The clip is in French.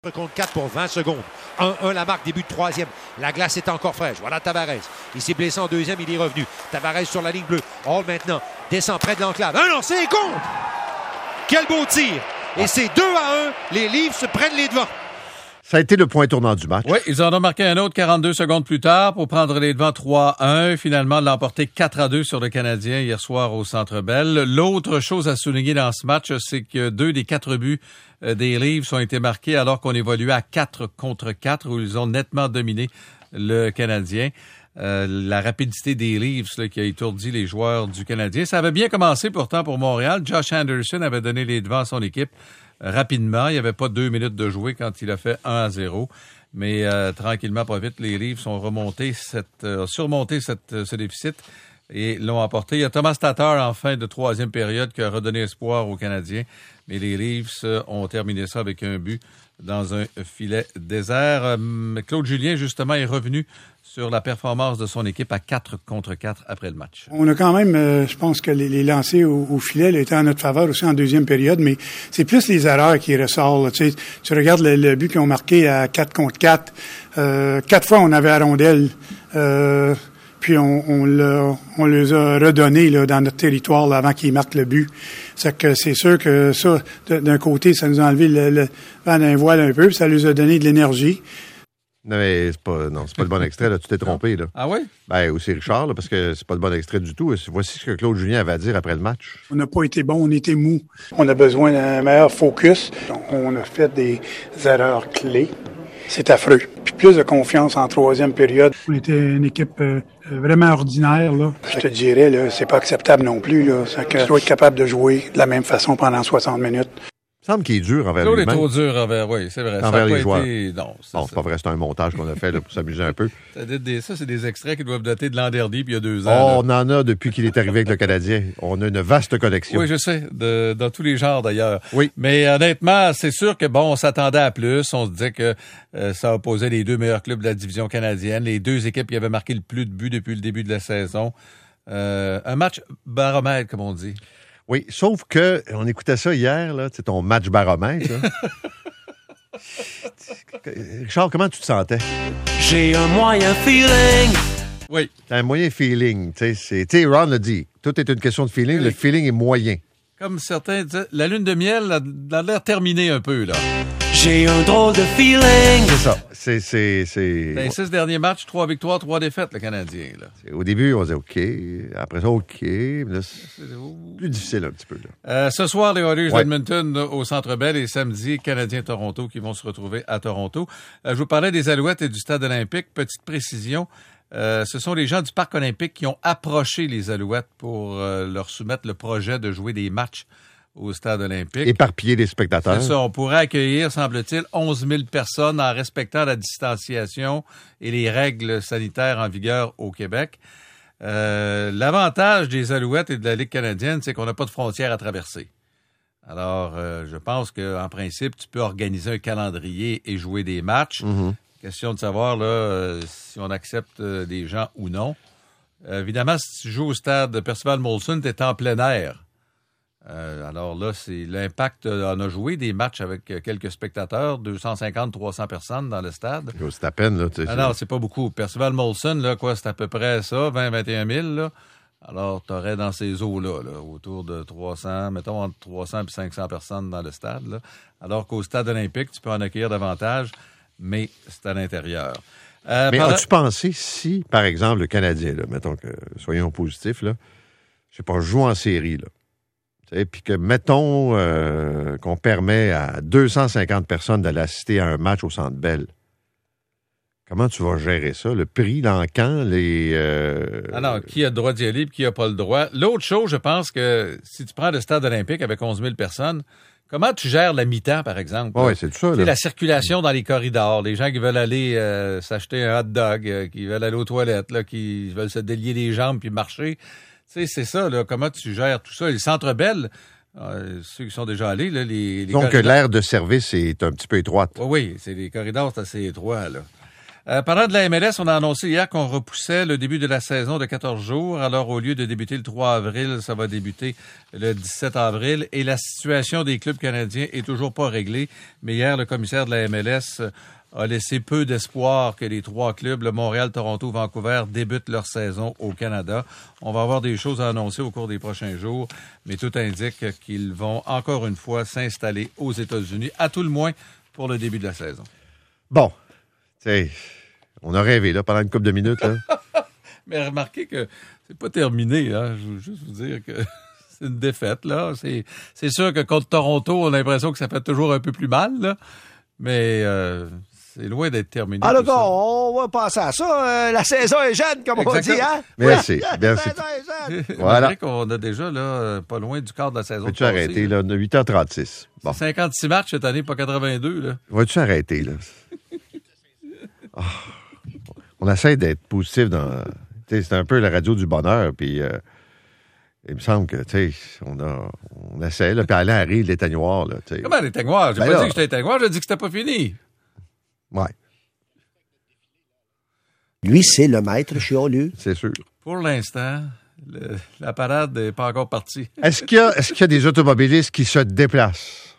Contre 4 pour 20 secondes. 1-1 la marque, début de troisième. La glace est encore fraîche. Voilà Tavares. Il s'est blessé en deuxième, il est revenu. Tavares sur la ligne bleue. Hall maintenant descend près de l'enclave. Un lancer et contre! Quel beau tir! Et c'est 2-1. Les Leafs se prennent les devants. Ça a été le point tournant du match. Oui, ils en ont marqué un autre 42 secondes plus tard pour prendre les devants 3-1. Finalement, l'emporter 4-2 sur le Canadien hier soir au Centre Bell. L'autre chose à souligner dans ce match, c'est que 2 des 4 buts des Leafs ont été marqués alors qu'on évoluait à 4 contre 4 où ils ont nettement dominé le Canadien. La rapidité des Leafs là, qui a étourdi les joueurs du Canadien. Ça avait bien commencé pourtant pour Montréal. Josh Anderson avait donné les devants à son équipe rapidement. Il n'y avait pas 2 minutes de jouer quand il a fait 1-0. Mais tranquillement, pas vite, les Leafs ont surmonté ce déficit et l'ont emporté. Il y a Thomas Tatar en fin de troisième période qui a redonné espoir aux Canadiens. Mais les Leafs ont terminé ça avec un but dans un filet désert. Claude Julien, justement, est revenu sur la performance de son équipe à 4 contre 4 après le match. On a quand même, je pense que les lancers au filet étaient en notre faveur aussi en deuxième période, mais c'est plus les erreurs qui ressortent. Là. Tu regardes le but qu'ils ont marqué à 4 contre 4. 4 fois, on avait la rondelle. Puis on les a redonnés là, dans notre territoire là, avant qu'ils marquent le but. C'est sûr que ça, d'un côté, ça nous a enlevé le vent d'un voile un peu, puis ça nous a donné de l'énergie. Non, mais c'est pas le bon extrait, là. Tu t'es trompé, là. Ah oui? Ben, aussi Richard, là, parce que c'est pas le bon extrait du tout. Voici ce que Claude Julien avait à dire après le match. On n'a pas été bon, on était mou. On a besoin d'un meilleur focus. On a fait des erreurs clés. C'est affreux. Puis plus de confiance en troisième période. On était une équipe vraiment ordinaire, là. Je te dirais, là, c'est pas acceptable non plus, là. C'est que tu dois être capable de jouer de la même façon pendant 60 minutes. Il semble qu'il est dur envers lui-même. Claude est trop dur envers, oui, c'est vrai. Envers les joueurs. Non, c'est pas vrai, c'est un montage qu'on a fait là, pour s'amuser un peu. Ça, c'est des extraits qui doivent dater de l'an dernier, puis il y a 2 ans. On en a depuis qu'il est arrivé avec le Canadien. On a une vaste collection. Oui, je sais, dans tous les genres d'ailleurs. Oui. Mais honnêtement, c'est sûr que on s'attendait à plus. On se disait que ça opposait les 2 meilleurs clubs de la division canadienne, les 2 équipes qui avaient marqué le plus de buts depuis le début de la saison. Un match baromètre, comme on dit. Oui, sauf que on écoutait ça hier, là, c'est ton match baromètre. Richard, comment tu te sentais? J'ai un moyen feeling. Oui. T'as un moyen feeling. Tu sais, Ron l'a dit. Tout est une question de feeling. Oui. Le feeling est moyen. Comme certains disaient, la lune de miel a l'air terminée un peu, là. J'ai un drôle de feeling. C'est ça. C'est... Dans les 6 derniers matchs, 3 victoires, 3 défaites, le Canadien. Là. Au début, on disait OK. Après ça, OK. Là, c'est plus difficile un petit peu. Là. Ce soir, les Oilers d'Edmonton au Centre Bell et samedi, Canadiens-Toronto qui vont se retrouver à Toronto. Je vous parlais des Alouettes et du Stade olympique. Petite précision. Ce sont les gens du Parc olympique qui ont approché les Alouettes pour leur soumettre le projet de jouer des matchs au Stade olympique. Éparpiller les spectateurs. C'est ça. On pourrait accueillir, semble-t-il, 11 000 personnes en respectant la distanciation et les règles sanitaires en vigueur au Québec. L'avantage des Alouettes et de la Ligue canadienne, c'est qu'on n'a pas de frontières à traverser. Alors, je pense qu'en principe, tu peux organiser un calendrier et jouer des matchs. Mm-hmm. Question de savoir là si on accepte des gens ou non. Évidemment, si tu joues au stade Percival Molson, tu es en plein air. Alors là, c'est l'impact. On a joué des matchs avec quelques spectateurs, 250-300 personnes dans le stade. C'est à peine, là. Non, c'est pas beaucoup. Percival Molson, là, c'est à peu près ça, 20-21 000, là. Alors, tu aurais dans ces eaux-là, là, autour de 300, mettons entre 300 et 500 personnes dans le stade, là. Alors qu'au stade olympique, tu peux en accueillir davantage, mais c'est à l'intérieur. Mais as-tu pensé si, par exemple, le Canadien, là, mettons que, soyons positifs, là, je sais pas, joue en série, là, puis que, mettons, qu'on permet à 250 personnes d'aller assister à un match au Centre Bell. Comment tu vas gérer ça? Le prix, l'encan, les... Alors, qui a le droit d'y aller et qui n'a pas le droit? L'autre chose, je pense que si tu prends le Stade olympique avec 11 000 personnes, comment tu gères la mi-temps, par exemple? Oui, c'est tout ça. Là. La circulation dans les corridors, les gens qui veulent aller s'acheter un hot dog, qui veulent aller aux toilettes, là, qui veulent se délier les jambes puis marcher. Tu sais, c'est ça, là, comment tu gères tout ça. Les Centre Bell, ceux qui sont déjà allés, là, les donc, corridors... l'aire de service est un petit peu étroite. Oui, c'est les corridors, c'est assez étroit, là. Parlant de la MLS, on a annoncé hier qu'on repoussait le début de la saison de 14 jours. Alors, au lieu de débuter le 3 avril, ça va débuter le 17 avril. Et la situation des clubs canadiens est toujours pas réglée. Mais hier, le commissaire de la MLS a laissé peu d'espoir que les 3 clubs, le Montréal, Toronto, Vancouver, débutent leur saison au Canada. On va avoir des choses à annoncer au cours des prochains jours, mais tout indique qu'ils vont encore une fois s'installer aux États-Unis, à tout le moins pour le début de la saison. Bon, tu sais, on a rêvé là, pendant une couple de minutes. Là. Mais remarquez que c'est pas terminé. Hein? Je veux juste vous dire que c'est une défaite. Là. C'est sûr que contre Toronto, on a l'impression que ça fait toujours un peu plus mal. Là. Mais c'est loin d'être terminé. Alors, on va passer à ça. La saison est jeune, comme Exactement. on dit. Hein? Merci. La Merci. saison est jeune. Voilà. On dirait qu'on a déjà là, pas loin du quart de la saison. Vas-tu arrêter, là? 8h36. Bon. 56 matchs cette année, pas 82. Là. Vas-tu arrêter, là? Oh. On essaie d'être positif dans... C'est un peu la radio du bonheur, puis il me semble que, tu sais, on essaie, là, puis Alain arrive, l'éteignoir, là, tu sais. Comment l'éteignoir? J'ai Ben pas là. dit que j'étais éteignoir, j'ai dit que c'était pas fini. Ouais, Lui, c'est le maître chialeux. c'est sûr. Pour l'instant, la parade n'est pas encore partie. Est-ce qu'il y a des automobilistes qui se déplacent?